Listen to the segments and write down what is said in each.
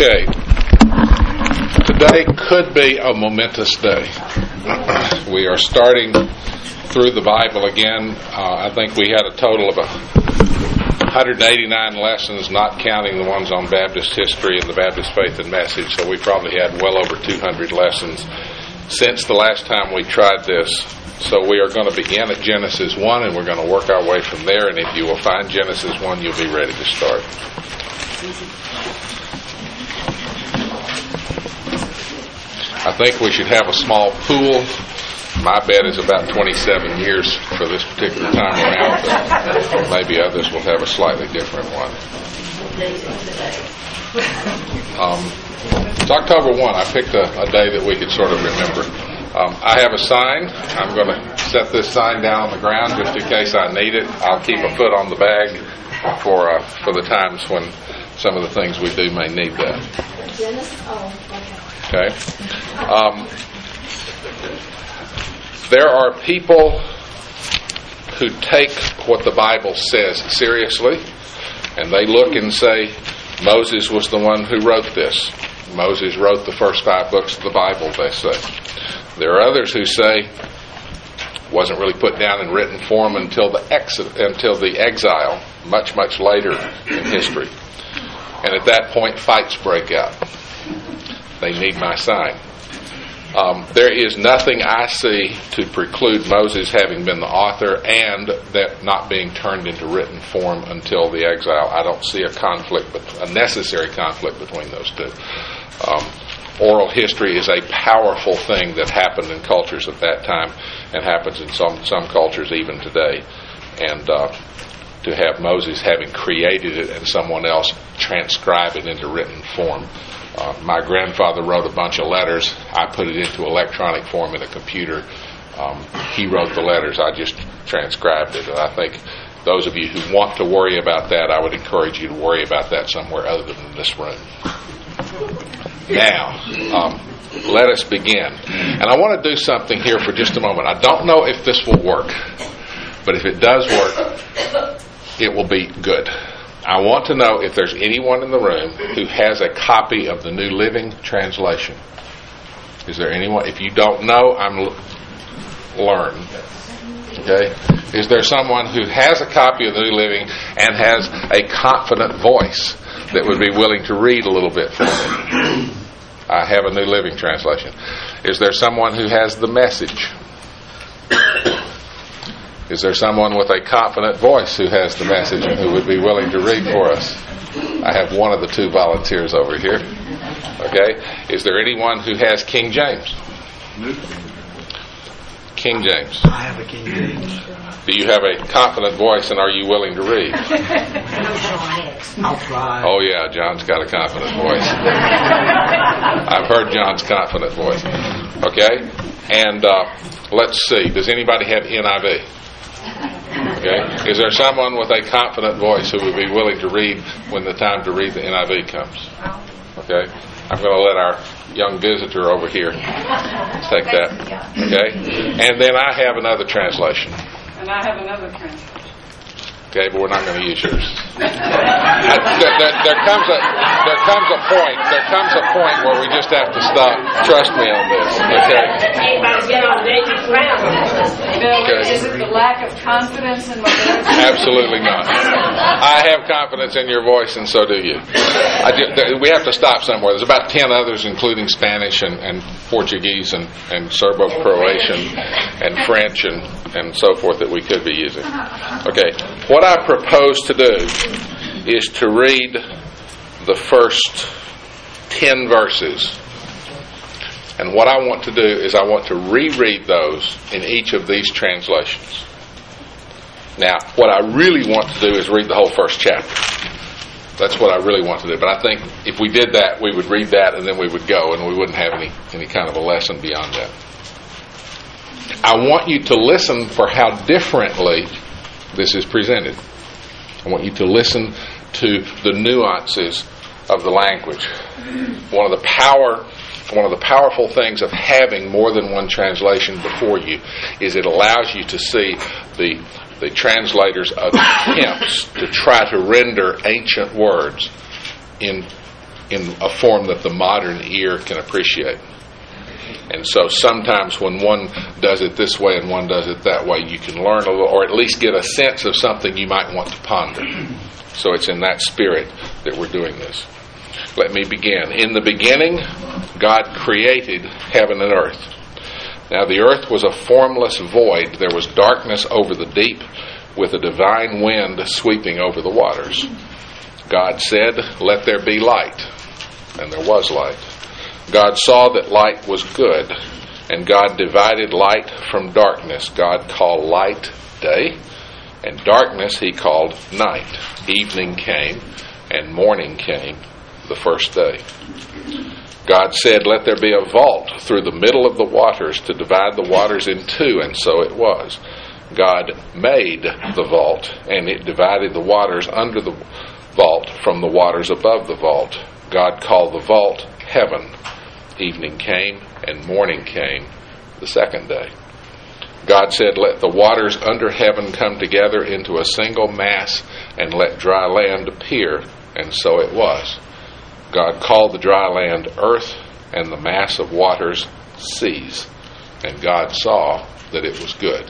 Okay. Today could be a momentous day. We are starting through the Bible again. I think we had a total of 189 lessons, not counting the ones on Baptist history and the Baptist faith and message. So we probably had well over 200 lessons since the last time we tried this. So we are going to begin at Genesis 1 and we're going to work our way from there. And if you will find Genesis 1, you'll be ready to start. I think we should have a small pool. My bet is about 27 years for this particular time around, but maybe others will have a slightly different one. It's October 1. I picked a day that we could sort of remember. I have a sign. I'm going to set this sign down on the ground just in case I need it. I'll keep a foot on the bag for the times when some of the things we do may need that. Okay. There are people who take what the Bible says seriously, and they look and say, Moses was the one who wrote this. Moses wrote the first 5 books of the Bible, they say. There are others who say it wasn't really put down in written form until the exile, much, much later in history. And at that point, fights break out. They need my sign. There is nothing I see to preclude Moses having been the author and that not being turned into written form until the exile. I don't see a necessary conflict between those two. Oral history is a powerful thing that happened in cultures at that time and happens in some cultures even today. And to have Moses having created it and someone else transcribe it into written form. My grandfather wrote a bunch of letters. I put it into electronic form in a computer. He wrote the letters. I just transcribed it. And I think those of you who want to worry about that, I would encourage you to worry about that somewhere other than this room. Now, let us begin. And I want to do something here for just a moment. I don't know if this will work, but if it does work, it will be good. I want to know if there's anyone in the room who has a copy of the New Living Translation. Is there anyone? If you don't know, learn. Okay? Is there someone who has a copy of the New Living and has a confident voice that would be willing to read a little bit for me? I have a New Living Translation. Is there someone who has the Message? Is there someone with a confident voice who has the Message and who would be willing to read for us? I have one of the 2 volunteers over here. Okay. Is there anyone who has King James? King James. I have a King James. Do you have a confident voice and are you willing to read? I'll try. Oh yeah, John's got a confident voice. I've heard John's confident voice. Okay. And let's see. Does anybody have NIV? Okay. Is there someone with a confident voice who would be willing to read when the time to read the NIV comes? Okay. I'm going to let our young visitor over here take that. Okay. And then I have another translation. And I have another translation. Okay, but we're not going to use yours. There comes a point where we just have to stop. Trust me on this. Okay. Bill, is it the lack of confidence in what they're saying? Absolutely not. I have confidence in your voice, and so do you. We have to stop somewhere. There's about 10 others, including Spanish and Portuguese and Serbo-Croatian and French and so forth that we could be using. Okay. What I propose to do is to read the first 10 verses. And what I want to do is I want to reread those in each of these translations. Now, what I really want to do is read the whole first chapter. That's what I really want to do. But I think if we did that, we would read that and then we would go and we wouldn't have any kind of a lesson beyond that. I want you to listen for how differently this is presented. I want you to listen to the nuances of the language. One of the powerful things of having more than one translation before you is it allows you to see the translator's attempts to try to render ancient words in in a form that the modern ear can appreciate. And so sometimes when one does it this way and one does it that way, you can learn a little, or at least get a sense of something you might want to ponder. So it's in that spirit that we're doing this. Let me begin. In the beginning, God created heaven and earth. Now the earth was a formless void. There was darkness over the deep, with a divine wind sweeping over the waters. God said, "Let there be light," and there was light. God saw that light was good, and God divided light from darkness. God called light day, and darkness he called night. Evening came, and morning came, the first day. God said, "Let there be a vault through the middle of the waters to divide the waters in two," and so it was. God made the vault, and it divided the waters under the vault from the waters above the vault. God called the vault heaven. Evening came, and morning came, the second day. God said, "Let the waters under heaven come together into a single mass, and let dry land appear," and so it was. God called the dry land earth, and the mass of waters seas, and God saw that it was good.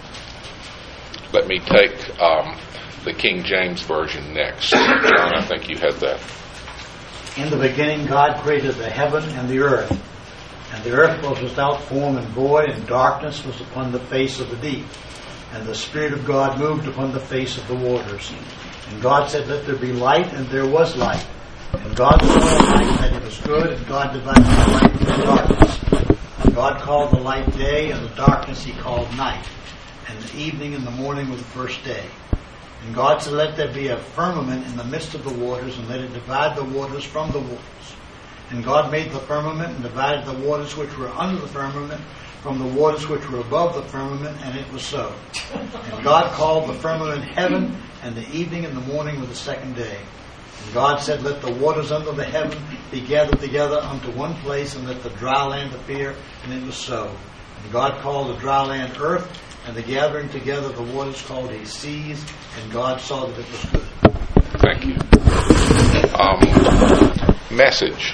Let me take the King James Version next. John, I think you had that. In the beginning God created the heaven and the earth. And the earth was without form and void, and darkness was upon the face of the deep. And the Spirit of God moved upon the face of the waters. And God said, "Let there be light," and there was light. And God saw the light that it was good, and God divided the light from the darkness. And God called the light day, and the darkness he called night. And the evening and the morning were the first day. And God said, "Let there be a firmament in the midst of the waters, and let it divide the waters from the waters." And God made the firmament and divided the waters which were under the firmament from the waters which were above the firmament, and it was so. And God called the firmament heaven, and the evening and the morning were the second day. And God said, "Let the waters under the heaven be gathered together unto one place, and let the dry land appear," and it was so. And God called the dry land earth, and the gathering together the waters called he seas, and God saw that it was good. Thank you. Message.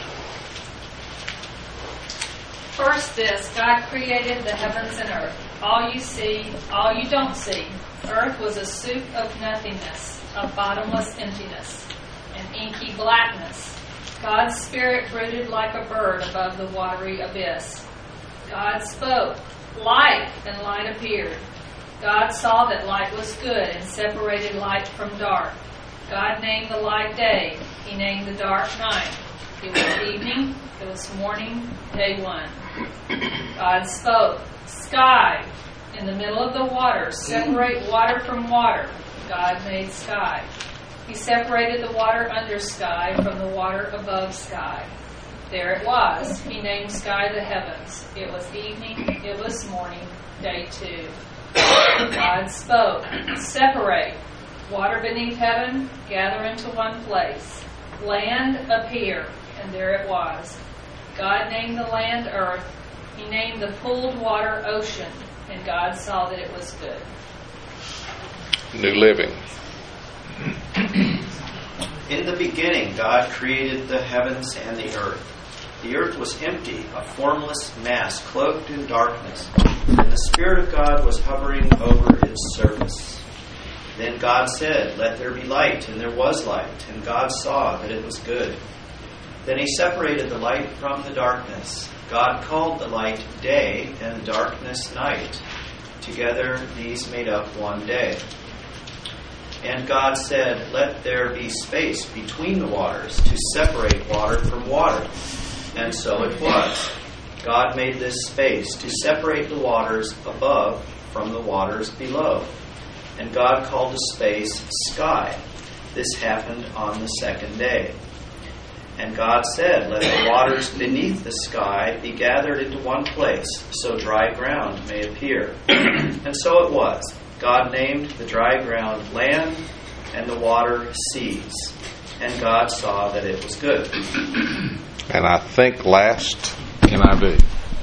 First this, God created the heavens and earth. All you see, all you don't see. Earth was a soup of nothingness, of bottomless emptiness, and inky blackness. God's Spirit brooded like a bird above the watery abyss. God spoke, "Light," and light appeared. God saw that light was good, and separated light from dark. God named the light day. He named the dark night. It was evening, it was morning, day one. God spoke, "Sky," in the middle of the waters, separate water from water. God made sky. He separated the water under sky from the water above sky. There it was. He named sky the heavens. It was evening, it was morning, day two. God spoke, "Separate water beneath heaven, gather into one place. Land appear," and there it was. God named the land earth. He named the pooled water ocean, and God saw that it was good. New Living. In the beginning, God created the heavens and the earth. The earth was empty, a formless mass cloaked in darkness, and the Spirit of God was hovering over its surface. Then God said, "Let there be light," and there was light, and God saw that it was good. Then he separated the light from the darkness. God called the light day, and the darkness night. Together these made up one day. And God said, "Let there be space between the waters to separate water from water." And so it was. God made this space to separate the waters above from the waters below. And God called the space sky. This happened on the second day. And God said, "Let the waters beneath the sky be gathered into one place, so dry ground may appear." And so it was. God named the dry ground land, and the water seas. And God saw that it was good. And I think last, NIV.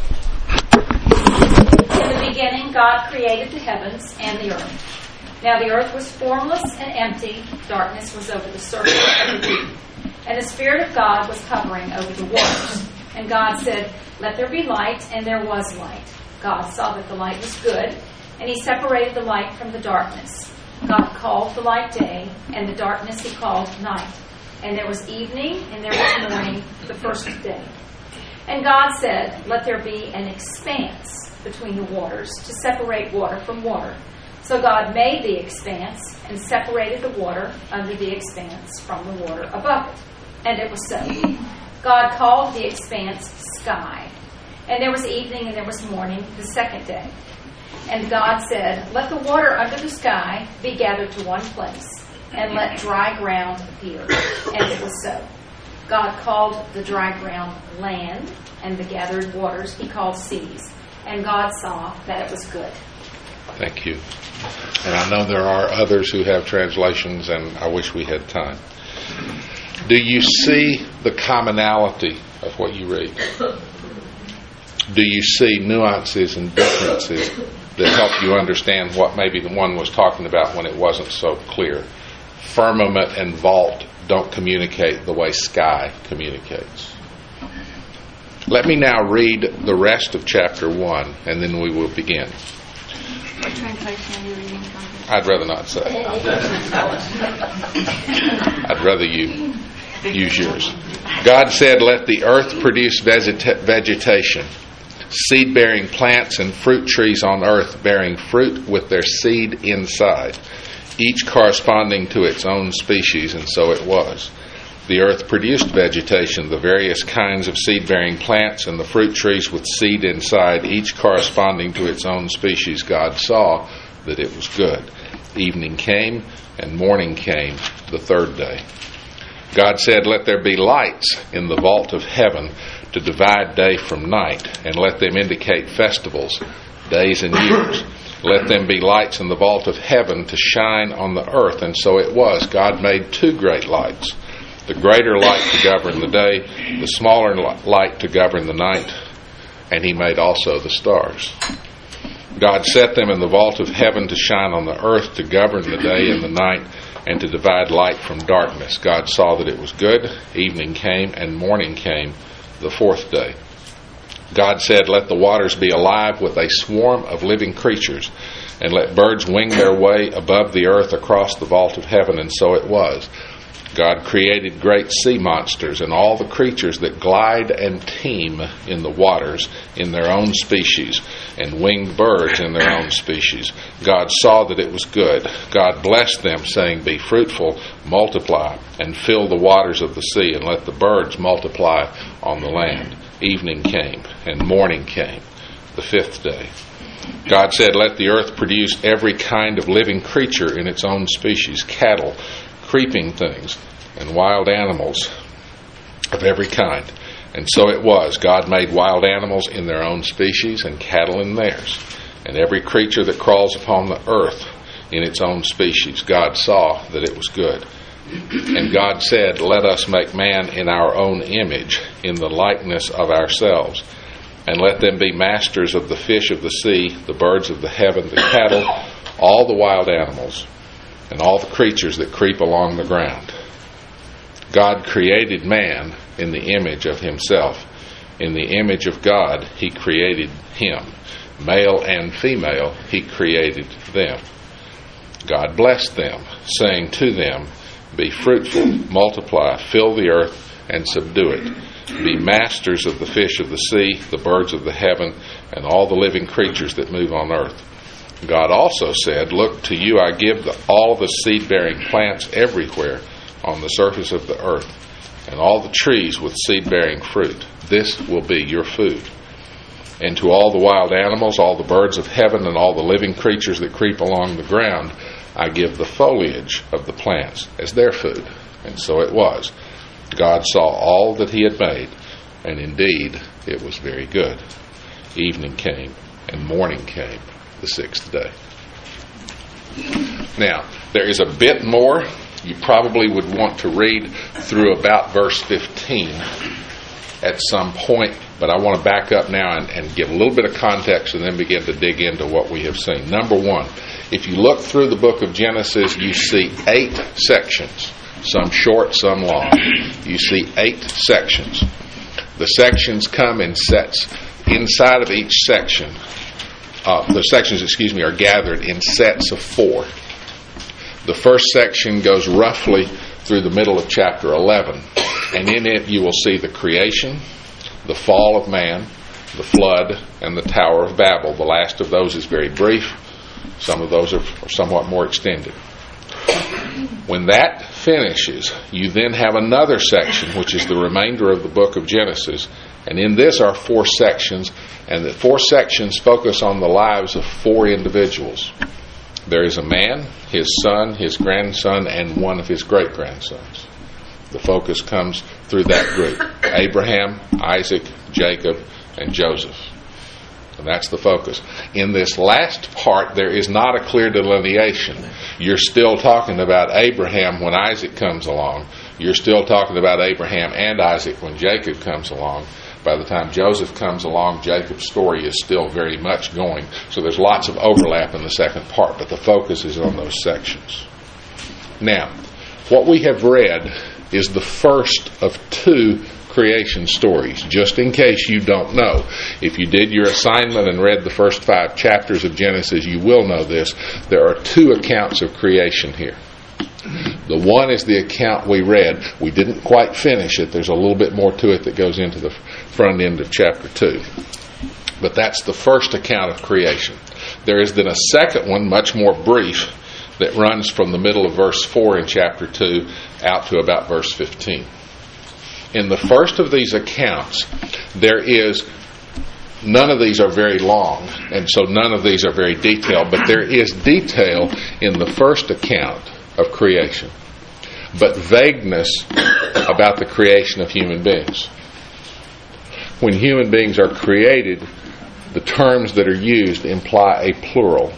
In the beginning, God created the heavens and the earth. Now the earth was formless and empty. Darkness was over the surface of the deep. And the Spirit of God was hovering over the waters. And God said, "Let there be light," and there was light. God saw that the light was good, and He separated the light from the darkness. God called the light day, and the darkness He called night. And there was evening, and there was morning, the first day. And God said, "Let there be an expanse between the waters to separate water from water." So God made the expanse and separated the water under the expanse from the water above it. And it was so. God called the expanse sky. And there was evening and there was morning the second day. And God said, "Let the water under the sky be gathered to one place, and let dry ground appear." And it was so. God called the dry ground land, and the gathered waters He called seas. And God saw that it was good. Thank you. And I know there are others who have translations, and I wish we had time. Do you see the commonality of what you read? Do you see nuances and differences that help you understand what maybe the one was talking about when it wasn't so clear? Firmament and vault don't communicate the way sky communicates. Let me now read the rest of chapter 1, and then we will begin. What translation are you reading from? I'd rather not say. I'd rather you use yours. God said, "Let the earth produce vegetation, seed-bearing plants and fruit trees on earth bearing fruit with their seed inside, each corresponding to its own species," and so it was. The earth produced vegetation, the various kinds of seed-bearing plants and the fruit trees with seed inside, each corresponding to its own species. God saw that it was good. Evening came and morning came the third day. God said, "Let there be lights in the vault of heaven to divide day from night, and let them indicate festivals, days and years. Let them be lights in the vault of heaven to shine on the earth." And so it was. God made two great lights, the greater light to govern the day, the smaller light to govern the night, and He made also the stars. God set them in the vault of heaven to shine on the earth, to govern the day and the night, and to divide light from darkness. God saw that it was good. Evening came and morning came the fourth day. God said, "Let the waters be alive with a swarm of living creatures, and let birds wing their way above the earth across the vault of heaven." And so it was. God created great sea monsters and all the creatures that glide and teem in the waters in their own species, and winged birds in their own species. God saw that it was good. God blessed them, saying, "Be fruitful, multiply, and fill the waters of the sea, and let the birds multiply on the land." Evening came and morning came the fifth day. God said, "Let the earth produce every kind of living creature in its own species, cattle, creeping things, and wild animals of every kind." And so it was. God made wild animals in their own species, and cattle in theirs, and every creature that crawls upon the earth in its own species. God saw that it was good. And God said, "Let us make man in our own image, in the likeness of ourselves, and let them be masters of the fish of the sea, the birds of the heaven, the cattle, all the wild animals, and all the creatures that creep along the ground." God created man in the image of Himself. In the image of God He created him. Male and female He created them. God blessed them, saying to them, "Be fruitful, multiply, fill the earth, and subdue it. Be masters of the fish of the sea, the birds of the heaven, and all the living creatures that move on earth." God also said, "Look, to you I give all the seed-bearing plants everywhere on the surface of the earth, and all the trees with seed-bearing fruit. This will be your food. And to all the wild animals, all the birds of heaven, and all the living creatures that creep along the ground, I give the foliage of the plants as their food." And so it was. God saw all that He had made, and indeed it was very good. Evening came and morning came the sixth day. Now, there is a bit more. You probably would want to read through about verse 15 at some point, but I want to back up now and give a little bit of context and then begin to dig into what we have seen. 1, if you look through the book of Genesis, you see 8 sections some short, some long. You see 8 sections. The sections come in sets. Inside of each section, the sections, are gathered in sets of 4. The first section goes roughly through the middle of chapter 11, and in it you will see the creation, the fall of man, the flood, and the Tower of Babel. The last of those is very brief. Some of those are somewhat more extended. When that finishes, you then have another section, which is the remainder of the book of Genesis, and in this are 4 sections, and the 4 sections focus on the lives of 4 individuals. There is a man, his son, his grandson, and one of his great-grandsons. The focus comes through that group: Abraham, Isaac, Jacob, and Joseph. And that's the focus. In this last part, there is not a clear delineation. You're still talking about Abraham when Isaac comes along. You're still talking about Abraham and Isaac when Jacob comes along. By the time Joseph comes along, Jacob's story is still very much going. So there's lots of overlap in the second part, but the focus is on those sections. Now, what we have read is the first of 2 creation stories, just in case you don't know. If you did your assignment and read the first 5 chapters of Genesis, you will know this. There are 2 accounts of creation here. The one is the account we read. We didn't quite finish it. There's a little bit more to it that goes into the front end of chapter 2. But that's the first account of creation. There is then a second one, much more brief, that runs from the middle of verse 4 in chapter 2 out to about verse 15. In the first of these accounts, none of these are very long, and so none of these are very detailed, but there is detail in the first account of creation, but vagueness about the creation of human beings. When human beings are created, the terms that are used imply a plural.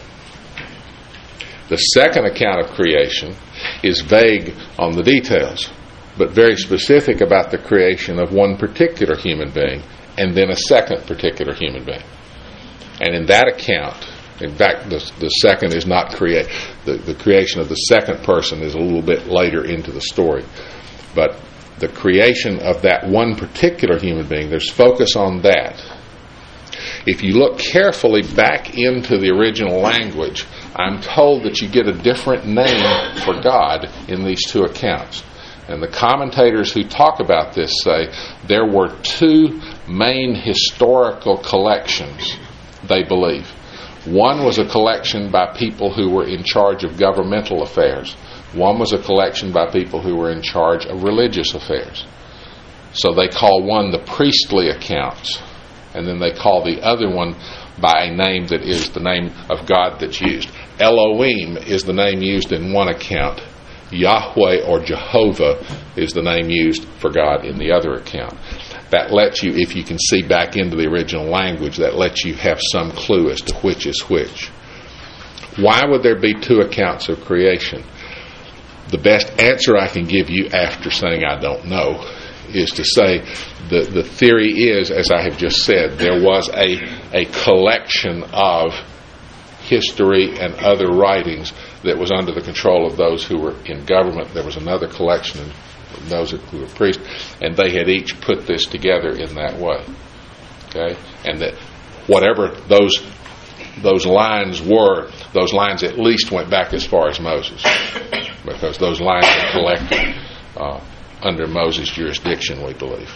The second account of creation is vague on the details, but very specific about the creation of one particular human being and then a second particular human being. And in that account, in fact, the second is not the creation of the second person is a little bit later into the story. But the creation of that one particular human being, there's focus on that. If you look carefully back into the original language, I'm told that you get a different name for God in these 2 accounts. And the commentators who talk about this say there were 2 main historical collections, they believe. One was a collection by people who were in charge of governmental affairs. One was a collection by people who were in charge of religious affairs. So they call one the priestly accounts, and then they call the other one by a name that is the name of God that's used. Elohim is the name used in one account. Yahweh or Jehovah is the name used for God in the other account. That lets you, if you can see back into the original language, that lets you have some clue as to which is which. Why would there be 2 accounts of creation? The best answer I can give you after saying I don't know is to say the theory is, as I have just said, there was a collection of history and other writings that was under the control of those who were in government. There was another collection of those who were priests, and they had each put this together in that way. Okay? And that whatever those lines were, those lines at least went back as far as Moses, because those lines were collected under Moses' jurisdiction, we believe.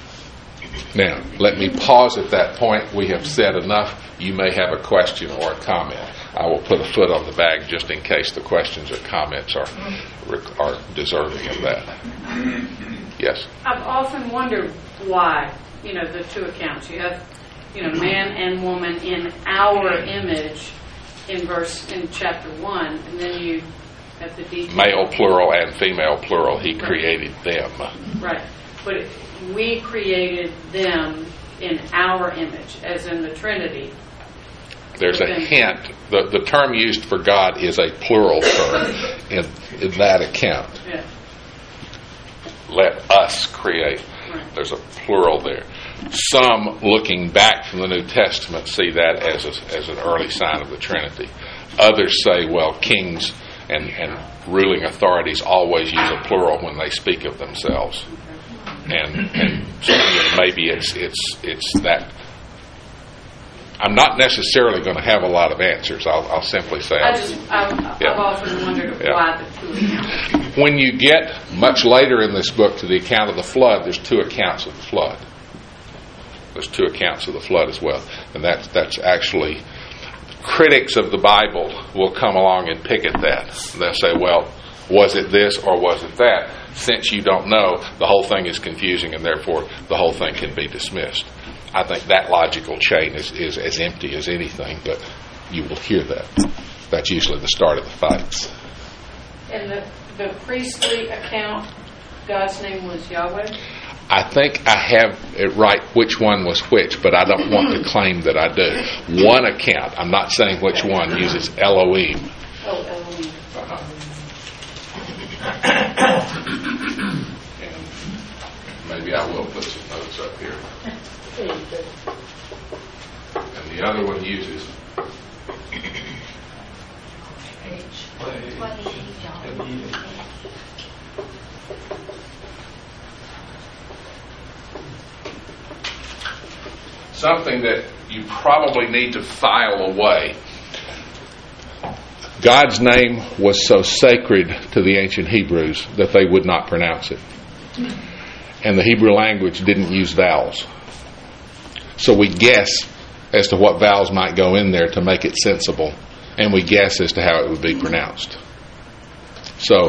Now, let me pause at that point. We have said enough. You may have a question or a comment. I will put a foot on the bag just in case the questions or comments are deserving of that. Yes? I've often wondered why, the 2 accounts. You have, man and woman in our image in chapter 1, and then you have the detail. Male plural and female plural. He created them. Right. But we created them in our image, as in the Trinity. There's a hint. The term used for God is a plural term in that account. Yeah. Let us create. Right. There's a plural there. Some, looking back from the New Testament, see that as an early sign of the Trinity. Others say, well, kings And ruling authorities always use a plural when they speak of themselves. And so maybe it's that. I'm not necessarily going to have a lot of answers. I'll simply say I've often wondered why the two accounts. When you get much later in this book to the account of the flood, there's two accounts of the flood. There's two accounts of the flood as well. And that's actually, critics of the Bible will come along and pick at that. They'll say, well, was it this or was it that? Since you don't know, the whole thing is confusing, and therefore the whole thing can be dismissed. I think that logical chain is as empty as anything, but you will hear that. That's usually the start of the fights. And the priestly account, God's name was Yahweh? I think I have it right which one was which, but I don't want to claim that I do. One account, I'm not saying which one, uses Elohim. Oh, Elohim. And maybe I will put some notes up here. And the other one uses something that you probably need to file away. God's name was so sacred to the ancient Hebrews that they would not pronounce it. And the Hebrew language didn't use vowels. So we guess as to what vowels might go in there to make it sensible, and we guess as to how it would be pronounced. So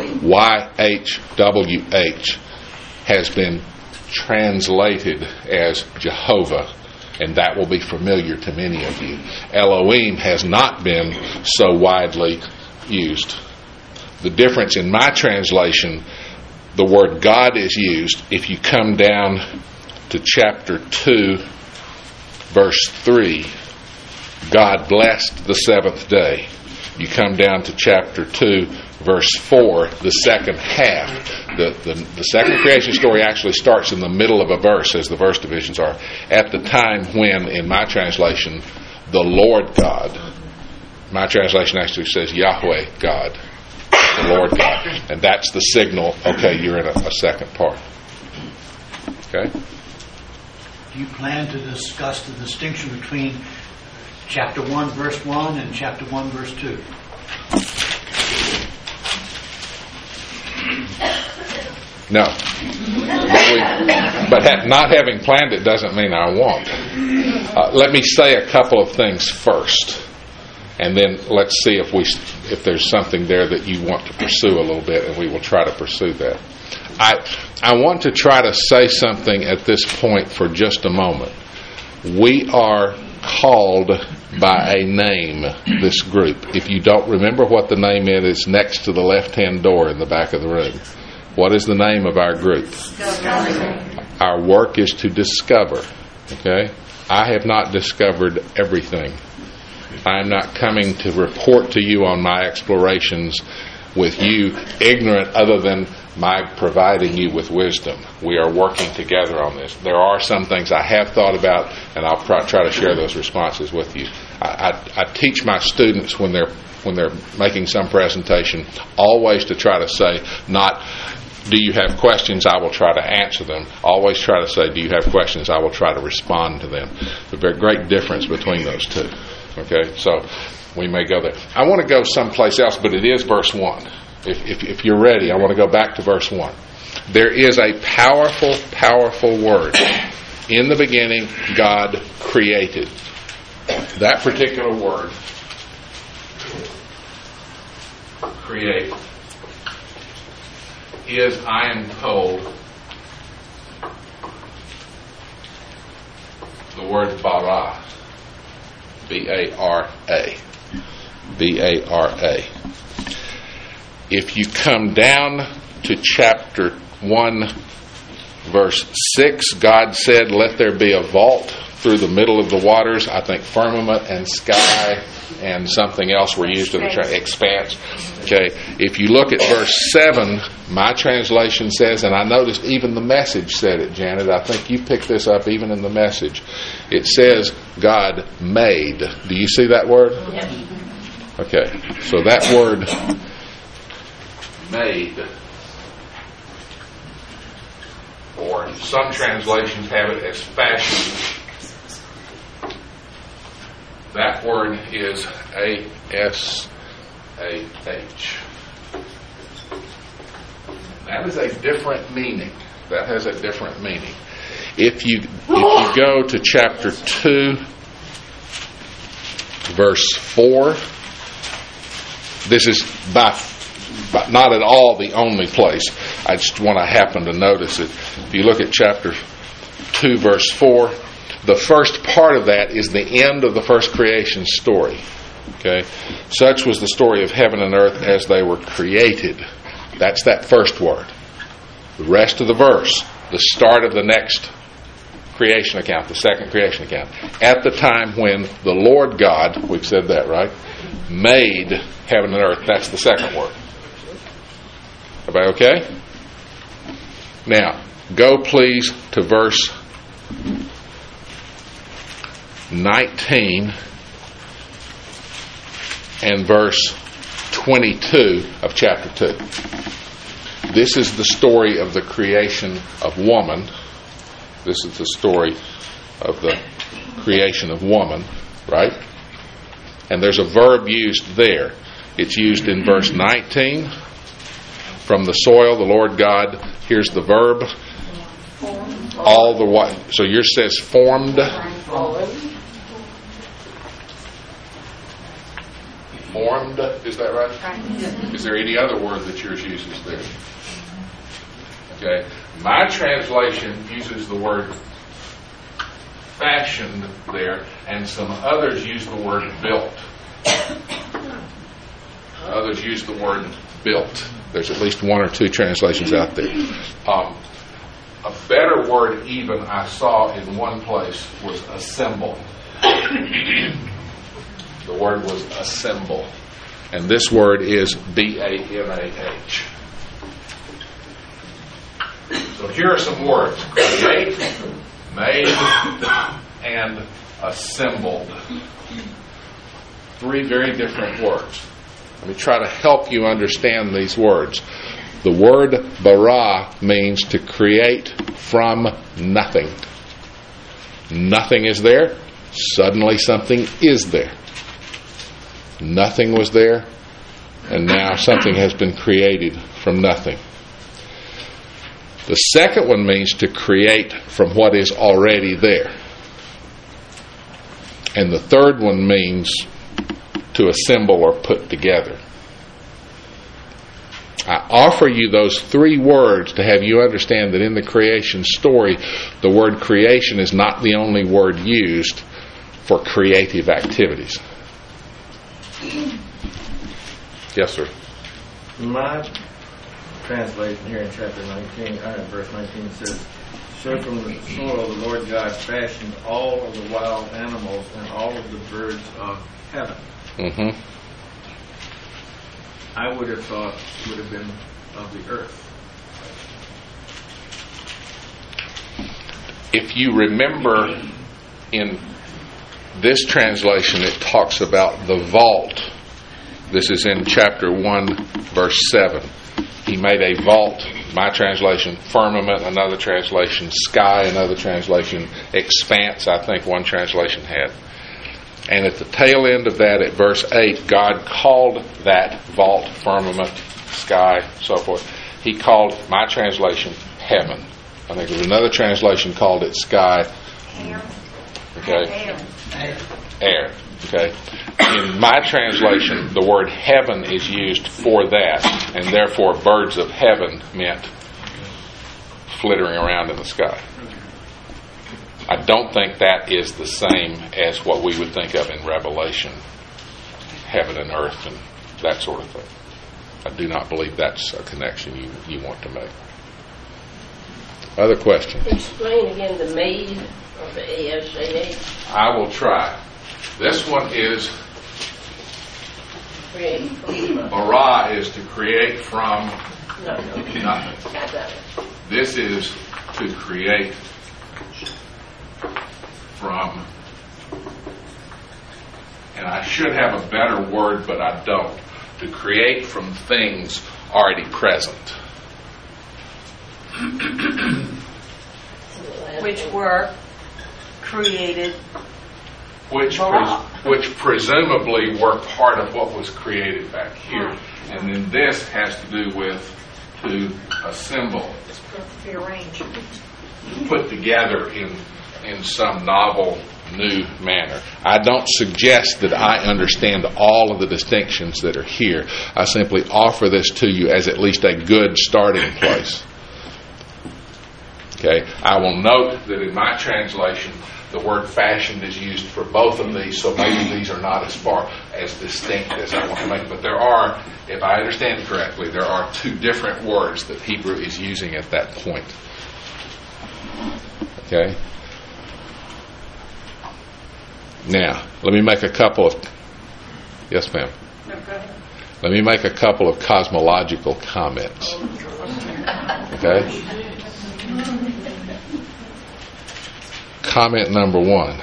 YHWH has been translated as Jehovah, and that will be familiar to many of you. Elohim has not been so widely used. The difference in my translation, the word God is used. If you come down to chapter 2, verse 3, God blessed the seventh day. You come down to chapter 2, verse 4, the second half. The second creation story actually starts in the middle of a verse, as the verse divisions are, at the time when, in my translation, the Lord God, my translation actually says Yahweh God, the Lord God. And that's the signal, okay, you're in a second part. Okay? Do you plan to discuss the distinction between chapter 1, verse 1 and chapter 1, verse 2? No. But not having planned it doesn't mean I won't. Let me say a couple of things first, and then let's see if there's something there that you want to pursue a little bit, and we will try to pursue that. I want to try to say something at this point for just a moment. We are called by a name, this group. If you don't remember what the name is, it's next to the left-hand door in the back of the room. What is the name of our group? Our work is to discover. Okay? I have not discovered everything. I am not coming to report to you on my explorations with you ignorant other than my providing you with wisdom. We are working together on this. There are some things I have thought about, and I'll try to share those responses with you. I teach my students when they're making some presentation always to try to say, not, do you have questions? I will try to answer them. Always try to say, do you have questions? I will try to respond to them. There's a great difference between those two. Okay, so we may go there. I want to go someplace else, but it is verse 1. If you're ready, I want to go back to verse 1. There is a powerful, powerful word. In the beginning, God created. That particular word, create, is, I am told, the word bara. B-A-R-A. B-A-R-A. If you come down to chapter 1, verse 6, God said, let there be a vault through the middle of the waters. I think firmament and sky and something else were used in the expanse. Okay. If you look at verse 7, my translation says, and I noticed even the Message said it, Janet. I think you picked this up even in the Message. It says God made. Do you see that word? Yes. Okay. So that word made, or some translations have it as fashioned. That word is A-S-A-H. That is a different meaning. That has a different meaning. If you go to chapter 2, verse 4, this is by not at all the only place. I just want to happen to notice it. If you look at chapter 2, verse 4, the first part of that is the end of the first creation story. Okay? Such was the story of heaven and earth as they were created. That's that first word. The rest of the verse, the start of the next creation account, the second creation account. At the time when the Lord God, we've said that, right? Made heaven and earth. That's the second word. Everybody okay? Now, go please to verse 19 and verse 22 of chapter 2. This is the story of the creation of woman. This is the story of the creation of woman, right? And there's a verb used there. It's used in verse 19. From the soil, the Lord God, here's the verb. All the way. So yours says formed. Formed, is that right? Is there any other word that yours uses there? Okay. My translation uses the word fashioned there, and some others use the word built. Others use the word built. There's at least one or two translations out there. A better word even I saw in one place was assemble. The word was assemble. And this word is B-A-M-A-H. So here are some words. Create, made, and assembled. Three very different words. Let me try to help you understand these words. The word bara means to create from nothing. Nothing is there. Suddenly something is there. Nothing was there, and now something has been created from nothing. The second one means to create from what is already there. And the third one means to assemble or put together. I offer you those three words to have you understand that in the creation story, the word creation is not the only word used for creative activities. Yes, sir. My translation here in chapter 19, verse 19 says, "So from the soil the Lord God fashioned all of the wild animals and all of the birds of heaven." Mm-hmm. I would have thought it would have been of the earth. If you remember in this translation, it talks about the vault. This is in chapter 1, verse 7. He made a vault. My translation, firmament. Another translation, sky. Another translation, expanse. I think one translation had. And at the tail end of that, at verse 8, God called that vault, firmament, sky, so forth. He called, my translation, heaven. I think there's another translation called it sky. Okay. Air. Okay. In my translation, the word heaven is used for that, and therefore birds of heaven meant flittering around in the sky. I don't think that is the same as what we would think of in Revelation, heaven and earth and that sort of thing. I do not believe that's a connection you want to make. Other questions? Explain again the made of the ASAH. I will try. This one is, bara is to create from nothing. This is to create from, and I should have a better word, but I don't. To create from things already present. Which were created. Which presumably were part of what was created back here. And then this has to do with to assemble, put together in some novel, new manner. I don't suggest that I understand all of the distinctions that are here. I simply offer this to you as at least a good starting place. Okay? I will note that in my translation, the word fashioned is used for both of these, so maybe these are not as far as distinct as I want to make. But there are, if I understand correctly, there are two different words that Hebrew is using at that point. Okay? Now, let me make a couple of... Yes, ma'am? No, go ahead. Let me make a couple of cosmological comments. Okay? Comment number one.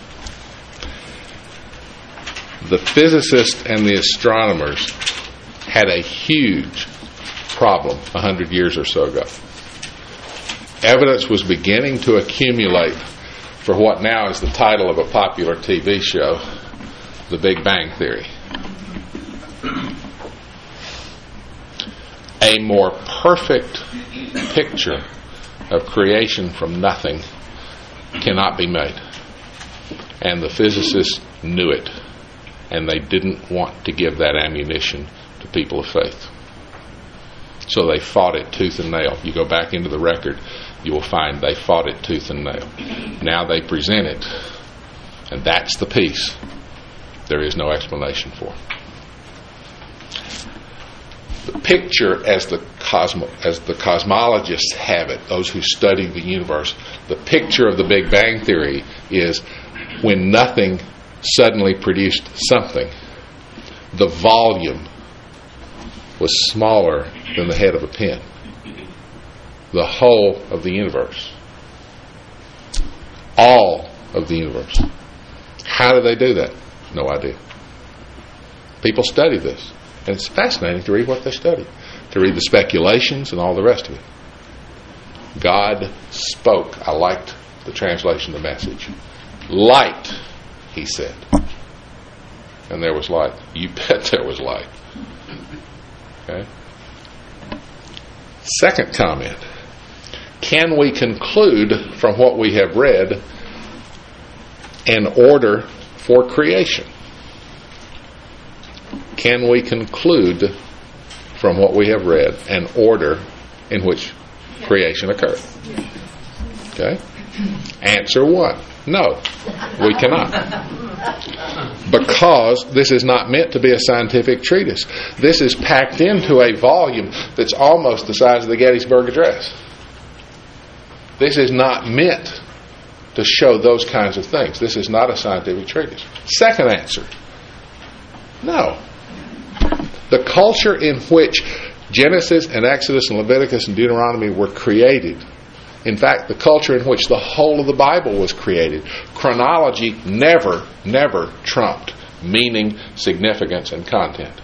The physicists and the astronomers had a huge problem 100 years or so ago. Evidence was beginning to accumulate for what now is the title of a popular TV show, The Big Bang Theory. A more perfect picture of creation from nothing cannot be made. And the physicists knew it. And they didn't want to give that ammunition to people of faith. So they fought it tooth and nail. You go back into the record, you will find they fought it tooth and nail. Now they present it. And that's the piece there is no explanation for. The picture, as the cosmologists have it, those who study the universe, the picture of the Big Bang Theory is when nothing suddenly produced something, the volume was smaller than the head of a pin. The whole of the universe. All of the universe. How do they do that? No idea. People study this. And it's fascinating to read what they study, to read the speculations and all the rest of it. God spoke. I liked the translation of the message. Light, he said. And there was light. You bet there was light. Okay? Second comment. Can we conclude from what we have read an order for creation? Can we conclude from what we have read an order in which creation occurred? Okay? Answer one. No, we cannot. Because this is not meant to be a scientific treatise. This is packed into a volume that's almost the size of the Gettysburg Address. This is not meant to show those kinds of things. This is not a scientific treatise. Second answer. No. The culture in which Genesis and Exodus and Leviticus and Deuteronomy were created, in fact, the culture in which the whole of the Bible was created, chronology never trumped meaning, significance, and content.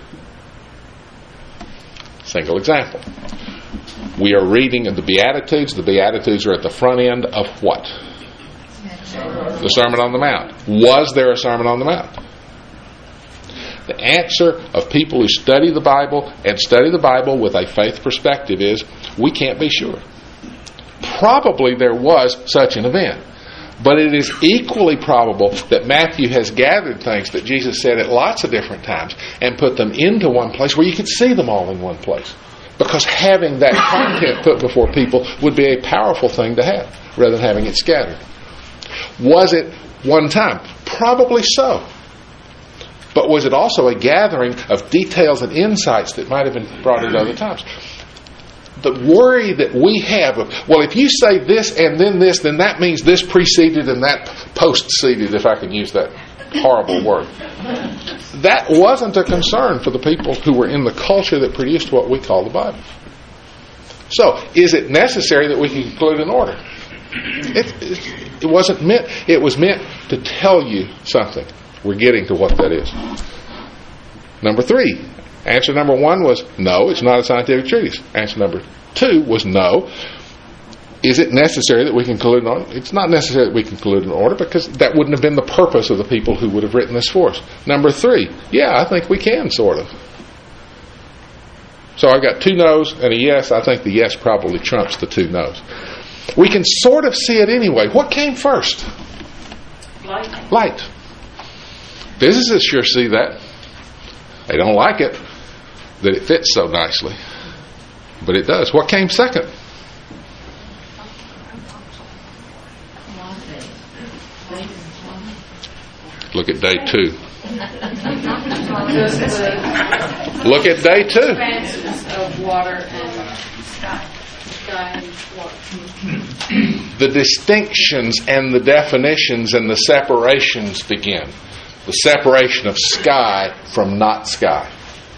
Single example. We are reading the Beatitudes. The Beatitudes are at the front end of what? The Sermon on the Mount. Was there a Sermon on the Mount? The answer of people who study the Bible and study the Bible with a faith perspective is, we can't be sure. Probably there was such an event. But it is equally probable that Matthew has gathered things that Jesus said at lots of different times and put them into one place where you could see them all in one place. Because having that content put before people would be a powerful thing to have, rather than having it scattered. Was it one time? Probably so. But was it also a gathering of details and insights that might have been brought at other times? The worry that we have of, well, if you say this and then this, then that means this preceded and that postceded, if I can use that horrible word. That wasn't a concern for the people who were in the culture that produced what we call the Bible. So, is it necessary that we can conclude an order? It wasn't meant. It was meant to tell you something. We're getting to what that is. Number 3, Answer number 1 was no, it's not a scientific treatise. Answer number 2 was no. Is it necessary that we conclude an order? It's not necessary that we conclude an order, because that wouldn't have been the purpose of the people who would have written this for us. Number 3, yeah, I think we can, sort of. So I've got 2 no's and a yes. I think the yes probably trumps the 2 no's. We can sort of see it anyway. What came first? Light. Physicists sure see that. They don't like it, that it fits so nicely. But it does. What came second? Look at day 2. Look at day 2. Expanses of water and sky and water. The distinctions and the definitions and the separations begin. The separation of sky from not sky.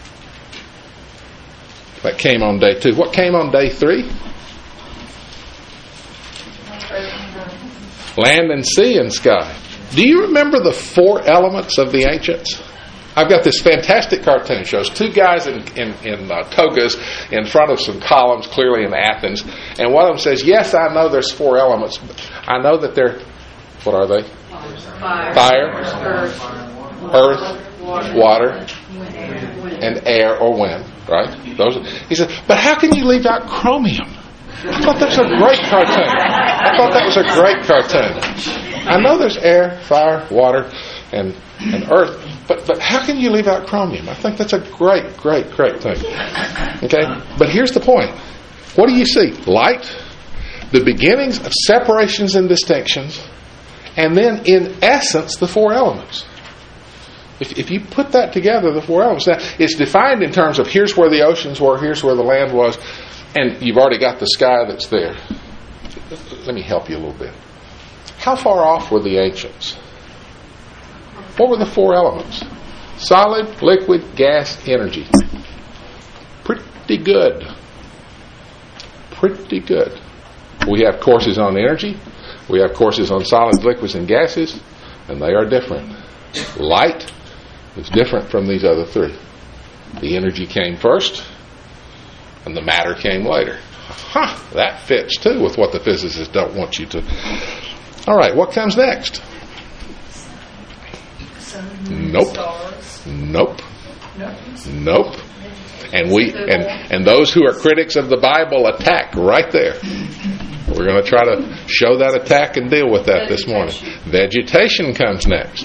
That came on day 2. What came on day 3? Land and sea and sky. Do you remember the 4 elements of the ancients? I've got this fantastic cartoon. It shows 2 guys in togas in front of some columns, clearly in Athens. And one of them says, yes, I know there's 4 elements. I know that they're, what are they? Fire, earth, water, and air or wind. Right? He said, but how can you leave out chromium? I thought that was a great cartoon. I know there's air, fire, water, and earth, but how can you leave out chromium? I think that's a great thing. Okay? But here's the point. What do you see? Light, the beginnings of separations and distinctions, and then, in essence, the 4 elements. If you put that together, the 4 elements, now it's defined in terms of here's where the oceans were, here's where the land was, and you've already got the sky that's there. Let me help you a little bit. How far off were the ancients? What were the 4 elements? Solid, liquid, gas, energy. Pretty good. We have courses on energy. We have courses on solids, liquids, and gases, and they are different. Light is different from these other 3. The energy came first, and the matter came later. That fits too with what the physicists don't want you to. All right, what comes next? Nope. And those who are critics of the Bible attack right there. We're going to try to show that attack and deal with that this morning. Vegetation comes next.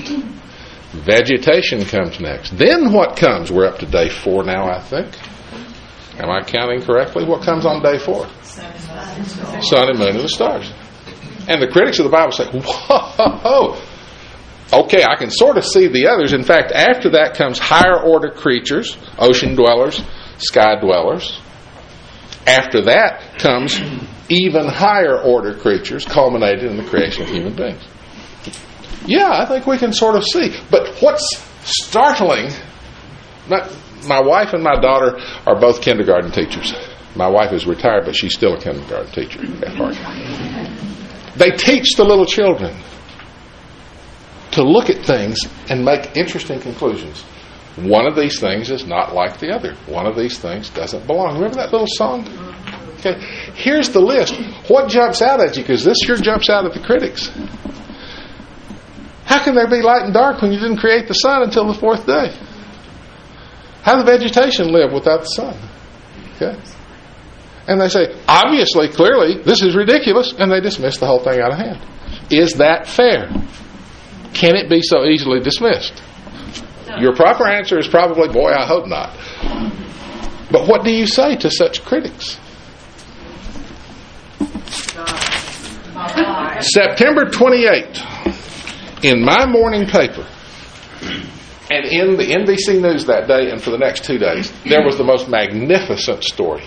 Then what comes? We're up to day 4 now, I think. Am I counting correctly? What comes on day 4? Sun and moon and the stars. And the critics of the Bible say, whoa, okay, I can sort of see the others. In fact, after that comes higher order creatures, ocean dwellers, sky dwellers. After that comes even higher order creatures, culminated in the creation of human beings. Yeah, I think we can sort of see. But what's startling, my wife and my daughter are both kindergarten teachers. My wife is retired, but she's still a kindergarten teacher at heart. They teach the little children to look at things and make interesting conclusions. One of these things is not like the other. One of these things doesn't belong. Remember that little song? Okay. Here's the list. What jumps out at you? Because this sure jumps out at the critics. How can there be light and dark when you didn't create the sun until the 4th day? How did the vegetation live without the sun? Okay. And they say, obviously, clearly, this is ridiculous, and they dismiss the whole thing out of hand. Is that fair? Can it be so easily dismissed? No. Your proper answer is probably, boy, I hope not. But what do you say to such critics? September 28th, in my morning paper, and in the NBC News that day and for the next 2 days, there was the most magnificent story.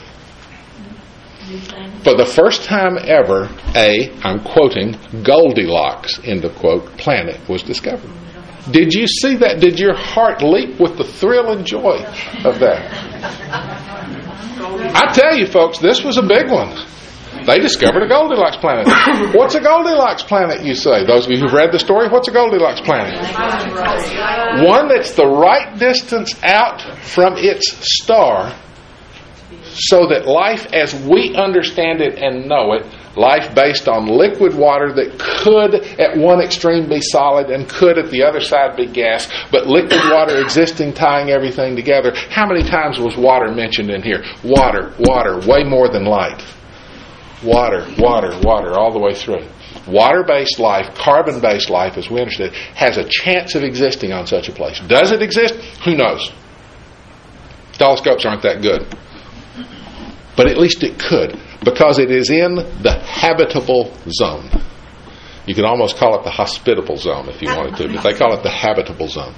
For the first time ever, I'm quoting, Goldilocks, end of quote, planet was discovered. Did you see that? Did your heart leap with the thrill and joy of that? I tell you, folks, this was a big one. They discovered a Goldilocks planet. What's a Goldilocks planet, you say? Those of you who've read the story, what's a Goldilocks planet? One that's the right distance out from its star so that life as we understand it and know it, life based on liquid water that could at one extreme be solid and could at the other side be gas, but liquid water existing, tying everything together. How many times was water mentioned in here? Water, water, way more than light. Water, water, water, all the way through. Water-based life, carbon-based life, as we understand it, has a chance of existing on such a place. Does it exist? Who knows? Telescopes aren't that good. But at least it could, because it is in the habitable zone. You could almost call it the hospitable zone if you wanted to, but they call it the habitable zone.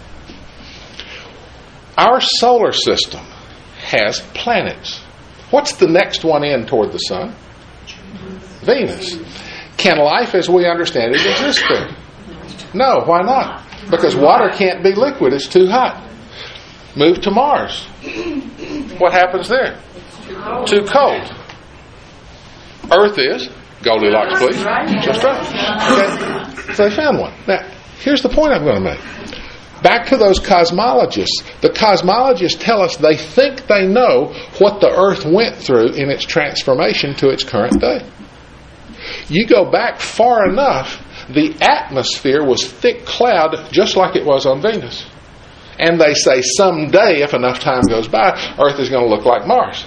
Our solar system has planets. What's the next one in toward the sun? Venus. Can life as we understand it exist there? No, why not? Because water can't be liquid, it's too hot. Move to Mars. What happens there? Too cold. Earth is. Goldilocks, please. Just right. Okay. So they found one. Now, here's the point I'm going to make. Back to those cosmologists. The cosmologists tell us they think they know what the Earth went through in its transformation to its current day. You go back far enough, the atmosphere was thick cloud just like it was on Venus. And they say someday, if enough time goes by, Earth is going to look like Mars.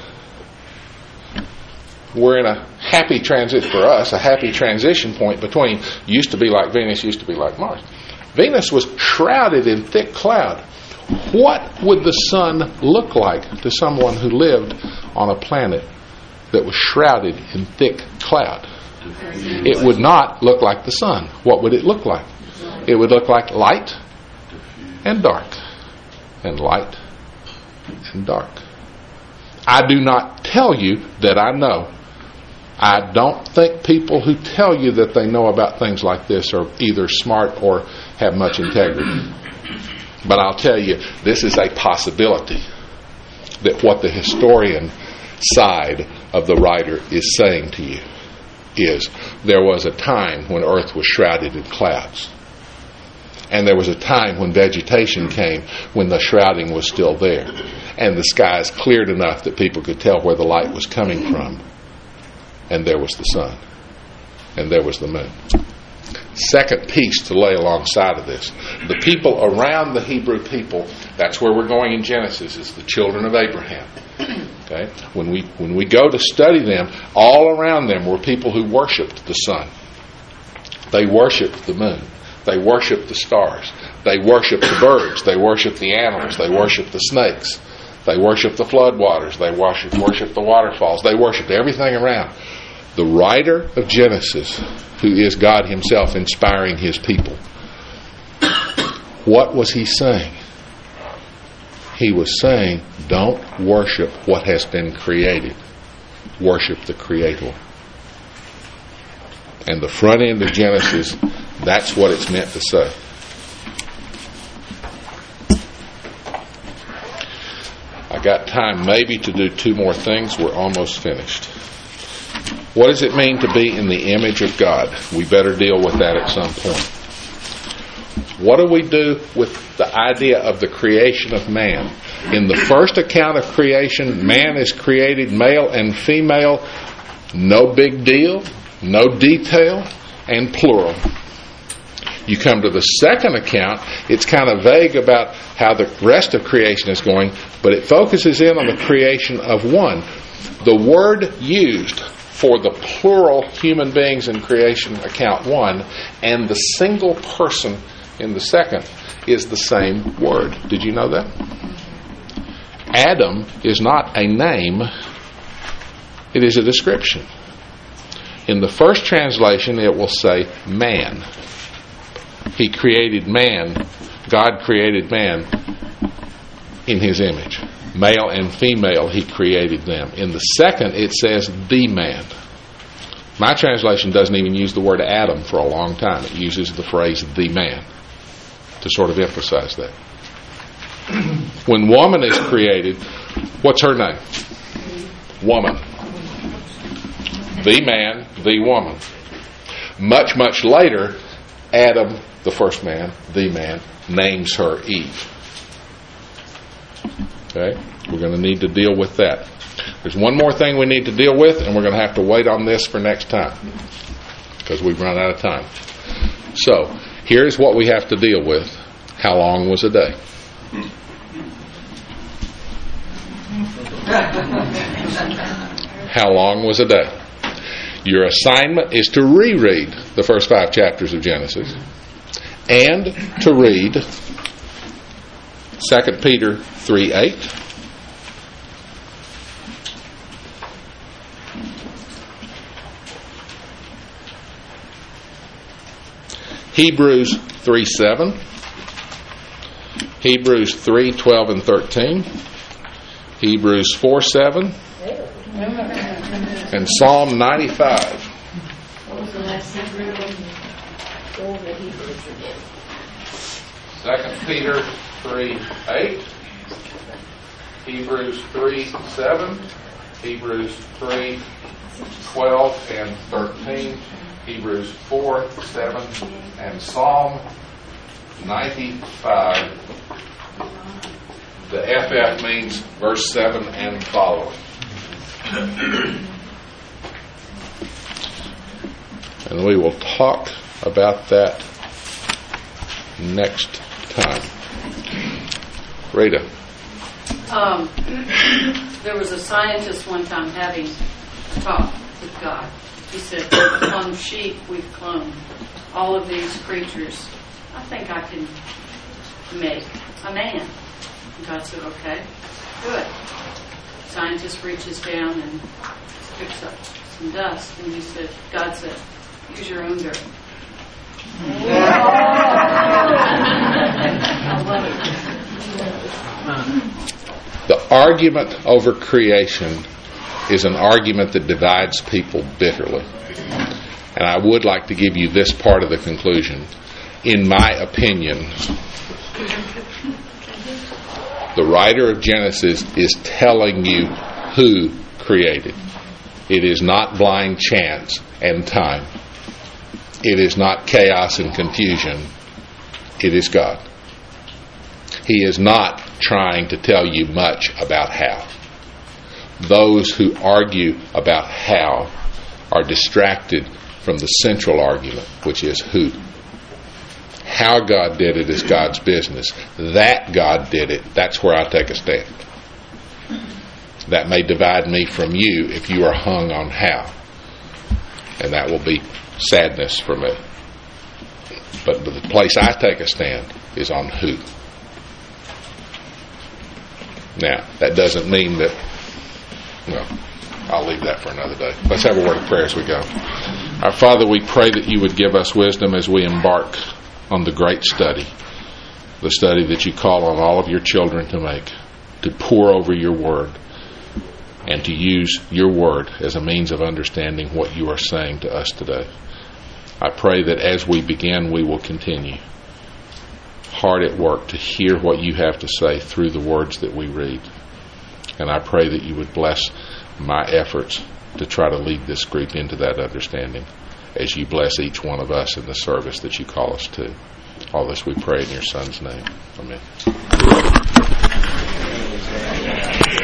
We're in a happy transit for us, a happy transition point between used to be like Venus, used to be like Mars. Venus was shrouded in thick cloud. What would the sun look like to someone who lived on a planet that was shrouded in thick cloud? It would not look like the sun. What would it look like? It would look like light and dark, and light and dark. I do not tell you that I know. I don't think people who tell you that they know about things like this are either smart or have much integrity. But I'll tell you, this is a possibility that what the historian side of the writer is saying to you is there was a time when Earth was shrouded in clouds. And there was a time when vegetation came when the shrouding was still there. And the skies cleared enough that people could tell where the light was coming from. And there was the sun. And there was the moon. Second piece to lay alongside of this. The people around the Hebrew people, that's where we're going in Genesis, is the children of Abraham. Okay? When we go to study them, all around them were people who worshipped the sun. They worshipped the moon. They worshipped the stars. They worshipped the birds. They worshipped the animals. They worshipped the snakes. They worshipped the floodwaters. They worshipped the waterfalls. They worshipped everything around. The writer of Genesis, who is God himself inspiring his people, what was he saying? He was saying, don't worship what has been created. Worship the Creator. And the front end of Genesis, that's what it's meant to say. I got time maybe to do two more things. We're almost finished. What does it mean to be in the image of God? We better deal with that at some point. What do we do with the idea of the creation of man? In the first account of creation, man is created male and female, no big deal, no detail, and plural. You come to the second account, it's kind of vague about how the rest of creation is going, but it focuses in on the creation of one. The word used for the plural human beings in creation account 1 and the single person in the second is the same word. Did you know that? Adam is not a name, it is a description. In the first translation it will say man. He created man, God created man in his image. Male and female, he created them. In the second, it says the man. My translation doesn't even use the word Adam for a long time. It uses the phrase the man to sort of emphasize that. When woman is created, what's her name? Woman. the man, the woman. Much, much later, Adam, the first man, the man, names her Eve. Okay? We're going to need to deal with that. There's one more thing we need to deal with, and we're going to have to wait on this for next time because we've run out of time. So, here's what we have to deal with. How long was a day? How long was a day? Your assignment is to reread the first 5 chapters of Genesis and to read 2 Peter 3:8. Hebrews 3:7. Hebrews 3:12 and 13. Hebrews 4:7. And Psalm 95. What was the last Hebrew? All the Hebrews again. 2 Peter 3:8. Hebrews 3:7. Hebrews 3:12 and 13. Hebrews 4:7 and Psalm 95. The FF means verse 7 and following. And we will talk about that next time. Rita. There was a scientist one time having a talk with God. He said, "From sheep we've cloned all of these creatures. I think I can make a man." And God said, "Okay, good." Scientist reaches down and picks up some dust, and God said, "Use your own dirt." The argument over creation is an argument that divides people bitterly. And I would like to give you this part of the conclusion. In my opinion, the writer of Genesis is telling you who created. It is not blind chance and time. It is not chaos and confusion. It is God. He is not trying to tell you much about how. Those who argue about how are distracted from the central argument, which is who. How God did it is God's business. That God did it, that's where I take a stand. That may divide me from you if you are hung on how. And that will be sadness for me. But the place I take a stand is on who. Now, that doesn't mean that, well, I'll leave that for another day. Let's have a word of prayer as we go. Our Father, we pray that you would give us wisdom as we embark on the great study, the study that you call on all of your children to make, to pour over your word, and to use your word as a means of understanding what you are saying to us today. I pray that as we begin, we will continue hard at work to hear what you have to say through the words that we read. And I pray that you would bless my efforts to try to lead this group into that understanding as you bless each one of us in the service that you call us to. All this we pray in your Son's name. Amen.